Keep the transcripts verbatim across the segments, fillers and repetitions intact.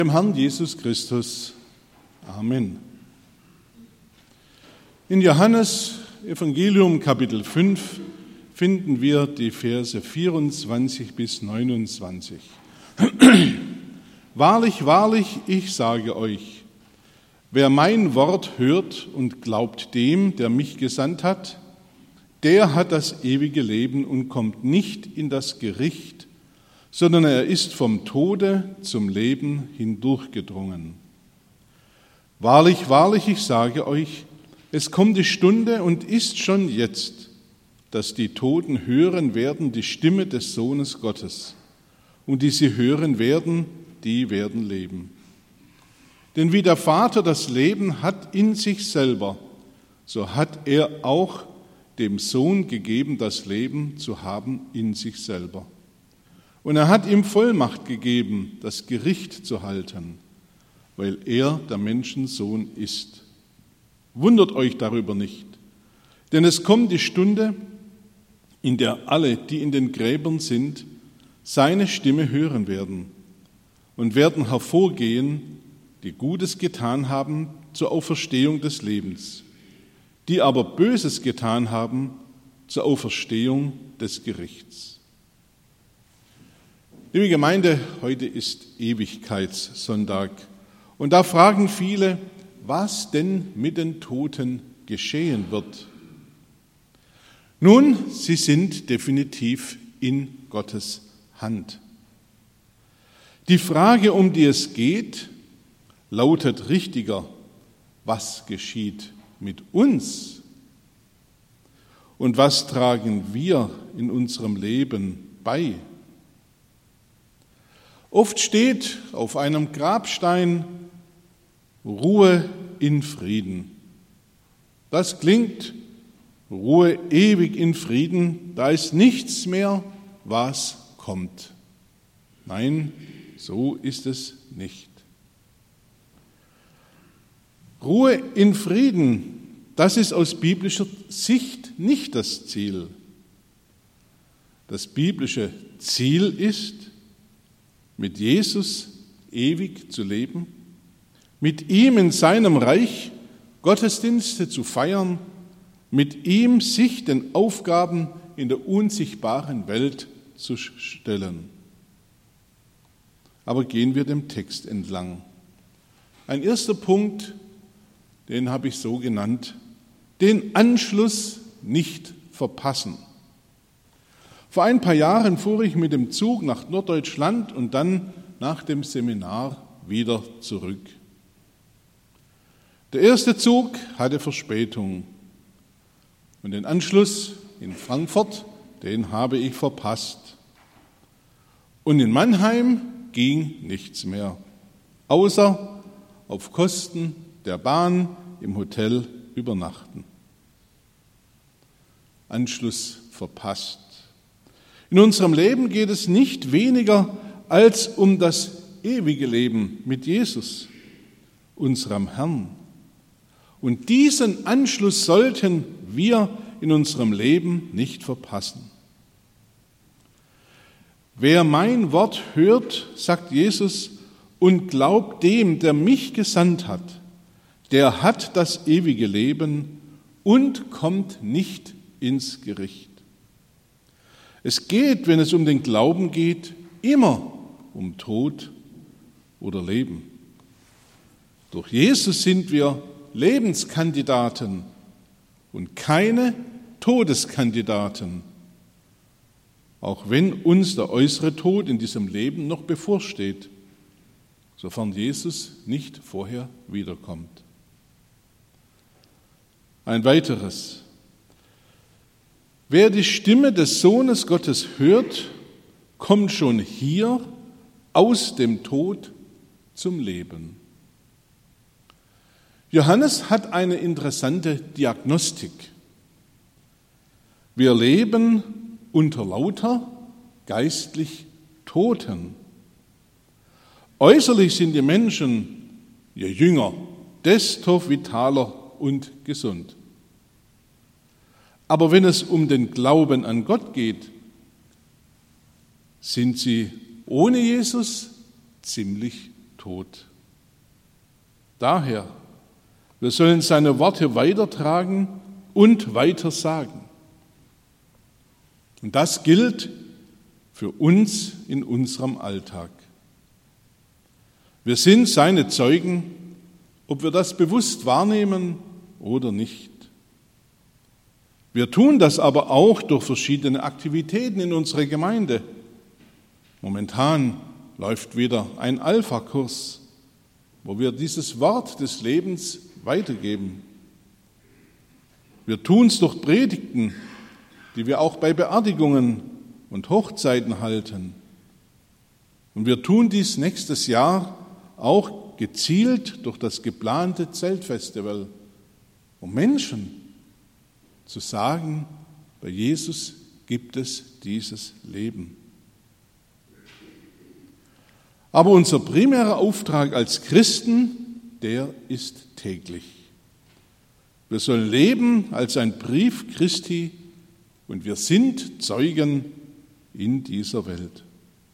Dem Herrn Jesus Christus. Amen. In Johannes Evangelium Kapitel fünf finden wir die Verse vierundzwanzig bis neunundzwanzig. Wahrlich, wahrlich, ich sage euch, wer mein Wort hört und glaubt dem, der mich gesandt hat, der hat das ewige Leben und kommt nicht in das Gericht, sondern er ist vom Tode zum Leben hindurchgedrungen. Wahrlich, wahrlich, ich sage euch, es kommt die Stunde und ist schon jetzt, dass die Toten hören werden die Stimme des Sohnes Gottes, und die sie hören werden, die werden leben. Denn wie der Vater das Leben hat in sich selber, so hat er auch dem Sohn gegeben, das Leben zu haben in sich selber. Und er hat ihm Vollmacht gegeben, das Gericht zu halten, weil er der Menschensohn ist. Wundert euch darüber nicht, denn es kommt die Stunde, in der alle, die in den Gräbern sind, seine Stimme hören werden und werden hervorgehen, die Gutes getan haben zur Auferstehung des Lebens, die aber Böses getan haben zur Auferstehung des Gerichts. Liebe Gemeinde, heute ist Ewigkeitssonntag und da fragen viele, was denn mit den Toten geschehen wird. Nun, sie sind definitiv in Gottes Hand. Die Frage, um die es geht, lautet richtiger, was geschieht mit uns? Und was tragen wir in unserem Leben bei? Oft steht auf einem Grabstein Ruhe in Frieden. Das klingt Ruhe ewig in Frieden, da ist nichts mehr, was kommt. Nein, so ist es nicht. Ruhe in Frieden, das ist aus biblischer Sicht nicht das Ziel. Das biblische Ziel ist, mit Jesus ewig zu leben, mit ihm in seinem Reich Gottesdienste zu feiern, mit ihm sich den Aufgaben in der unsichtbaren Welt zu stellen. Aber gehen wir dem Text entlang. Ein erster Punkt, den habe ich so genannt, den Anschluss nicht verpassen. Vor ein paar Jahren fuhr ich mit dem Zug nach Norddeutschland und dann nach dem Seminar wieder zurück. Der erste Zug hatte Verspätung und den Anschluss in Frankfurt, den habe ich verpasst. Und in Mannheim ging nichts mehr, außer auf Kosten der Bahn im Hotel übernachten. Anschluss verpasst. In unserem Leben geht es nicht weniger als um das ewige Leben mit Jesus, unserem Herrn. Und diesen Anschluss sollten wir in unserem Leben nicht verpassen. Wer mein Wort hört, sagt Jesus, und glaubt dem, der mich gesandt hat, der hat das ewige Leben und kommt nicht ins Gericht. Es geht, wenn es um den Glauben geht, immer um Tod oder Leben. Durch Jesus sind wir Lebenskandidaten und keine Todeskandidaten, auch wenn uns der äußere Tod in diesem Leben noch bevorsteht, sofern Jesus nicht vorher wiederkommt. Ein weiteres. Wer die Stimme des Sohnes Gottes hört, kommt schon hier aus dem Tod zum Leben. Johannes hat eine interessante Diagnostik. Wir leben unter lauter geistlich Toten. Äußerlich sind die Menschen, je jünger, desto vitaler und gesund. Aber wenn es um den Glauben an Gott geht, sind sie ohne Jesus ziemlich Tod. Daher, wir sollen seine Worte weitertragen und weitersagen. Und das gilt für uns in unserem Alltag. Wir sind seine Zeugen, ob wir das bewusst wahrnehmen oder nicht. Wir tun das aber auch durch verschiedene Aktivitäten in unserer Gemeinde. Momentan läuft wieder ein Alpha-Kurs, wo wir dieses Wort des Lebens weitergeben. Wir tun es durch Predigten, die wir auch bei Beerdigungen und Hochzeiten halten. Und wir tun dies nächstes Jahr auch gezielt durch das geplante Zeltfestival, um Menschen zu sagen, bei Jesus gibt es dieses Leben. Aber unser primärer Auftrag als Christen, der ist täglich. Wir sollen leben als ein Brief Christi und wir sind Zeugen in dieser Welt.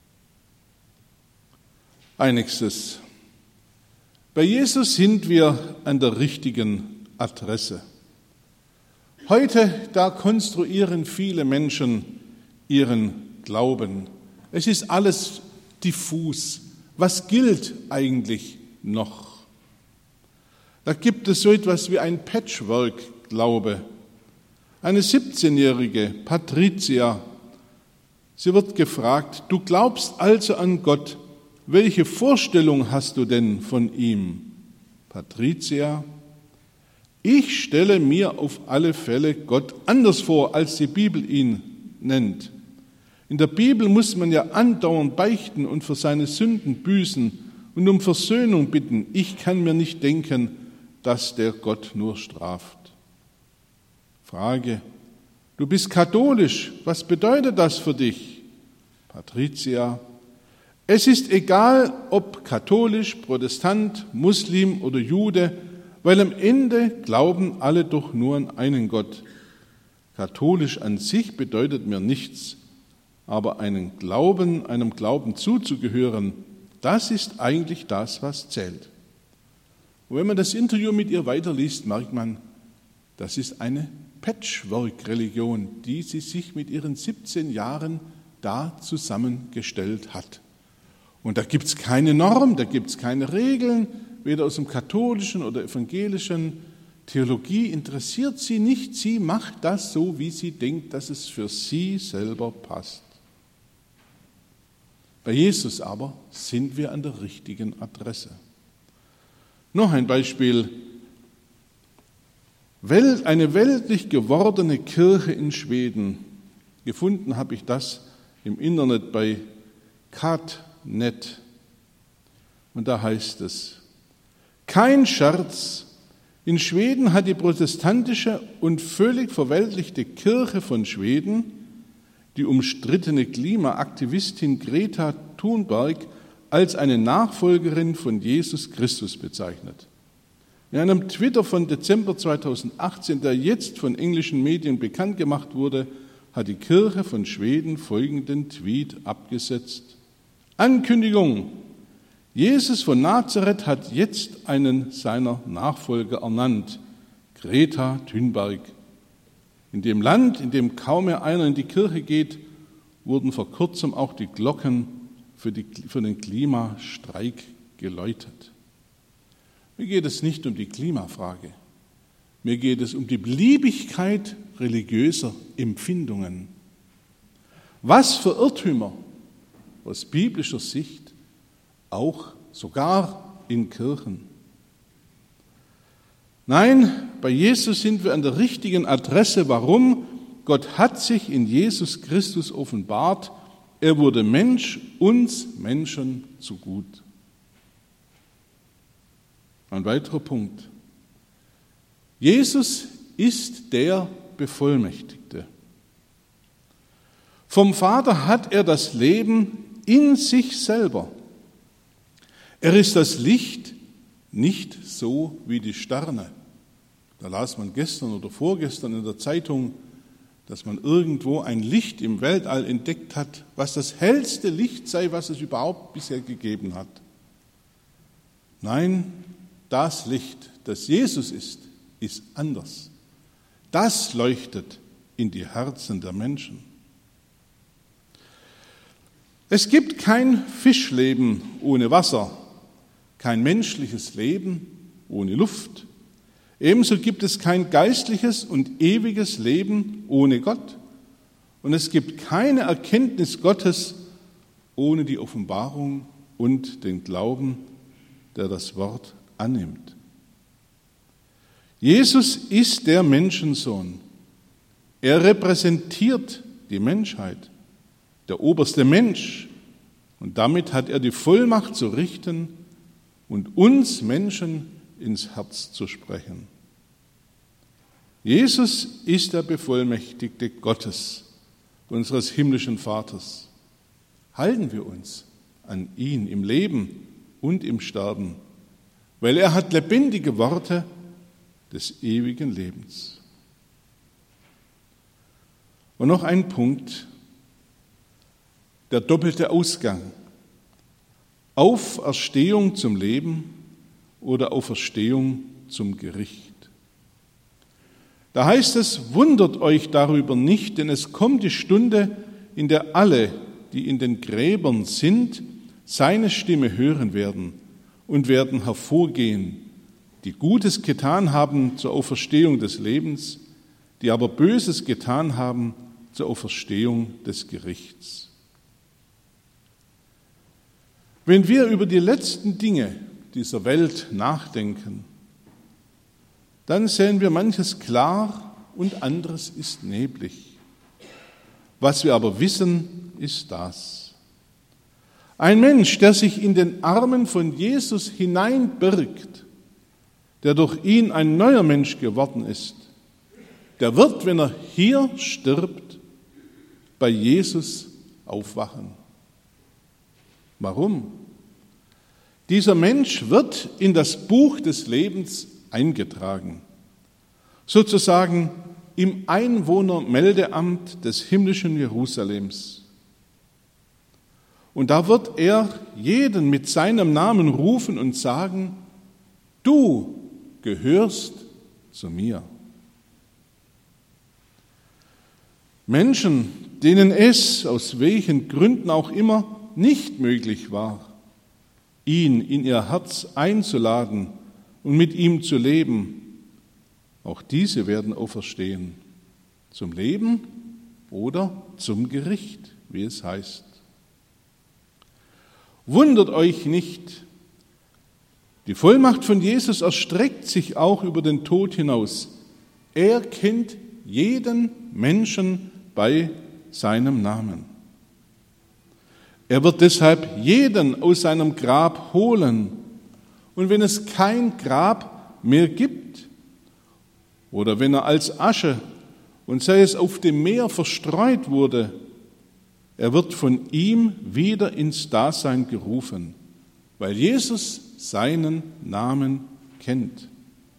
Einigstes. Bei Jesus sind wir an der richtigen Adresse. Heute, da konstruieren viele Menschen ihren Glauben. Es ist alles diffus. Was gilt eigentlich noch? Da gibt es so etwas wie ein Patchwork-Glaube. Eine siebzehnjährige Patricia, sie wird gefragt, du glaubst also an Gott, welche Vorstellung hast du denn von ihm? Patricia, ich stelle mir auf alle Fälle Gott anders vor, als die Bibel ihn nennt. In der Bibel muss man ja andauernd beichten und für seine Sünden büßen und um Versöhnung bitten. Ich kann mir nicht denken, dass der Gott nur straft. Frage, du bist katholisch, was bedeutet das für dich? Patricia, es ist egal, ob katholisch, Protestant, Muslim oder Jude, weil am Ende glauben alle doch nur an einen Gott. Katholisch an sich bedeutet mir nichts, aber einen Glauben, einem Glauben zuzugehören, das ist eigentlich das, was zählt. Und wenn man das Interview mit ihr weiterliest, merkt man, das ist eine Patchwork-Religion, die sie sich mit ihren siebzehn Jahren da zusammengestellt hat. Und da gibt es keine Norm, da gibt es keine Regeln, weder aus dem katholischen oder evangelischen. Theologie interessiert sie nicht, sie macht das so, wie sie denkt, dass es für sie selber passt. Bei Jesus aber sind wir an der richtigen Adresse. Noch ein Beispiel. Eine weltlich gewordene Kirche in Schweden. Gefunden habe ich das im Internet bei Cat Punkt net. Und da heißt es, kein Scherz, in Schweden hat die protestantische und völlig verweltlichte Kirche von Schweden die umstrittene Klimaaktivistin Greta Thunberg als eine Nachfolgerin von Jesus Christus bezeichnet. In einem Twitter von Dezember zweitausendachtzehn, der jetzt von englischen Medien bekannt gemacht wurde, hat die Kirche von Schweden folgenden Tweet abgesetzt. Ankündigung: Jesus von Nazareth hat jetzt einen seiner Nachfolger ernannt, Greta Thunberg. In dem Land, in dem kaum mehr einer in die Kirche geht, wurden vor kurzem auch die Glocken für, die, für den Klimastreik geläutet. Mir geht es nicht um die Klimafrage. Mir geht es um die Beliebigkeit religiöser Empfindungen. Was für Irrtümer aus biblischer Sicht auch sogar in Kirchen. Nein, bei Jesus sind wir an der richtigen Adresse. Warum? Gott hat sich in Jesus Christus offenbart. Er wurde Mensch, uns Menschen zu gut. Ein weiterer Punkt. Jesus ist der Bevollmächtigte. Vom Vater hat er das Leben in sich selber. Er ist das Licht, nicht so wie die Sterne. Da las man gestern oder vorgestern in der Zeitung, dass man irgendwo ein Licht im Weltall entdeckt hat, was das hellste Licht sei, was es überhaupt bisher gegeben hat. Nein, das Licht, das Jesus ist, ist anders. Das leuchtet in die Herzen der Menschen. Es gibt kein Fischleben ohne Wasser, kein menschliches Leben ohne Luft. Ebenso gibt es kein geistliches und ewiges Leben ohne Gott. Und es gibt keine Erkenntnis Gottes ohne die Offenbarung und den Glauben, der das Wort annimmt. Jesus ist der Menschensohn. Er repräsentiert die Menschheit, der oberste Mensch. Und damit hat er die Vollmacht zu richten und uns Menschen ins Herz zu sprechen. Jesus ist der Bevollmächtigte Gottes, unseres himmlischen Vaters. Halten wir uns an ihn im Leben und im Sterben, weil er hat lebendige Worte des ewigen Lebens. Und noch ein Punkt, der doppelte Ausgang. Auferstehung zum Leben oder Auferstehung zum Gericht. Da heißt es, wundert euch darüber nicht, denn es kommt die Stunde, in der alle, die in den Gräbern sind, seine Stimme hören werden und werden hervorgehen, die Gutes getan haben zur Auferstehung des Lebens, die aber Böses getan haben zur Auferstehung des Gerichts. Wenn wir über die letzten Dinge dieser Welt nachdenken, dann sehen wir manches klar und anderes ist neblig. Was wir aber wissen, ist das. Ein Mensch, der sich in den Armen von Jesus hineinbirgt, der durch ihn ein neuer Mensch geworden ist, der wird, wenn er hier stirbt, bei Jesus aufwachen. Warum? Dieser Mensch wird in das Buch des Lebens eingetragen, sozusagen im Einwohnermeldeamt des himmlischen Jerusalems. Und da wird er jeden mit seinem Namen rufen und sagen, du gehörst zu mir. Menschen, denen es, aus welchen Gründen auch immer, nicht möglich war, ihn in ihr Herz einzuladen und mit ihm zu leben, auch diese werden auferstehen, zum Leben oder zum Gericht, wie es heißt. Wundert euch nicht, die Vollmacht von Jesus erstreckt sich auch über den Tod hinaus. Er kennt jeden Menschen bei seinem Namen. Er wird deshalb jeden aus seinem Grab holen. Und wenn es kein Grab mehr gibt, oder wenn er als Asche und sei es auf dem Meer verstreut wurde, er wird von ihm wieder ins Dasein gerufen, weil Jesus seinen Namen kennt.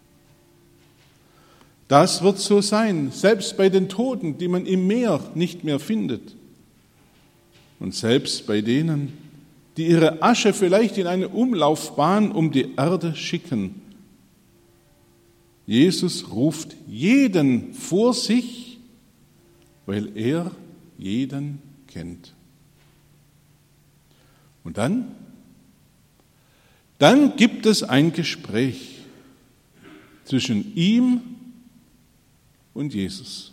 Das wird so sein, selbst bei den Toten, die man im Meer nicht mehr findet. Und selbst bei denen, die ihre Asche vielleicht in eine Umlaufbahn um die Erde schicken. Jesus ruft jeden vor sich, weil er jeden kennt. Und dann? Dann gibt es ein Gespräch zwischen ihm und Jesus.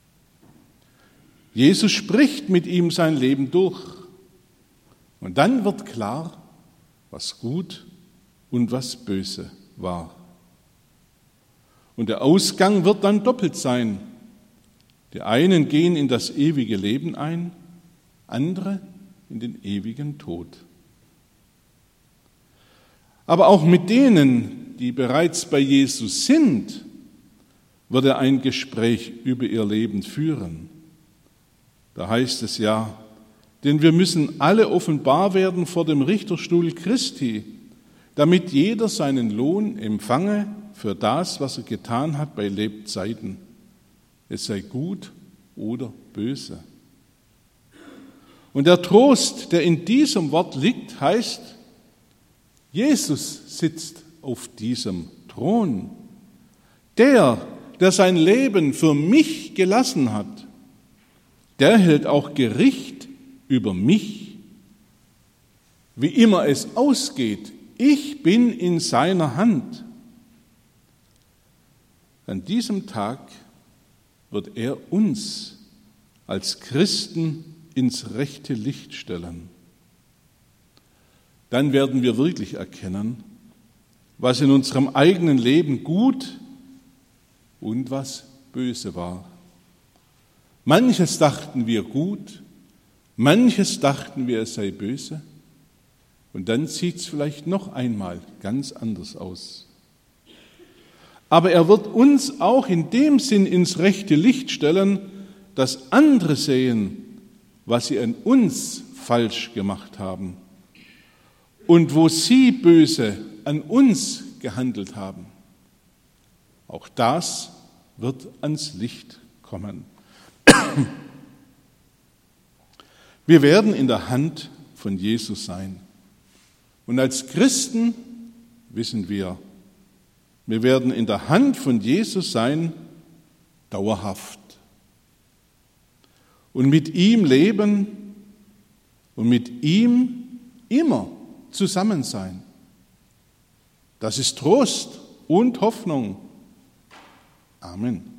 Jesus spricht mit ihm sein Leben durch. Und dann wird klar, was gut und was böse war. Und der Ausgang wird dann doppelt sein. Die einen gehen in das ewige Leben ein, andere in den ewigen Tod. Aber auch mit denen, die bereits bei Jesus sind, wird er ein Gespräch über ihr Leben führen. Da heißt es ja, denn wir müssen alle offenbar werden vor dem Richterstuhl Christi, damit jeder seinen Lohn empfange für das, was er getan hat bei Lebzeiten, es sei gut oder böse. Und der Trost, der in diesem Wort liegt, heißt, Jesus sitzt auf diesem Thron. Der, der sein Leben für mich gelassen hat, der hält auch Gericht über mich. Wie immer es ausgeht, ich bin in seiner Hand. An diesem Tag wird er uns als Christen ins rechte Licht stellen. Dann werden wir wirklich erkennen, was in unserem eigenen Leben gut und was böse war. Manches dachten wir gut, manches dachten wir, es sei böse, und dann sieht es vielleicht noch einmal ganz anders aus. Aber er wird uns auch in dem Sinn ins rechte Licht stellen, dass andere sehen, was sie an uns falsch gemacht haben und wo sie böse an uns gehandelt haben. Auch das wird ans Licht kommen. Wir werden in der Hand von Jesus sein. Und als Christen wissen wir, wir werden in der Hand von Jesus sein, dauerhaft. Und mit ihm leben und mit ihm immer zusammen sein. Das ist Trost und Hoffnung. Amen.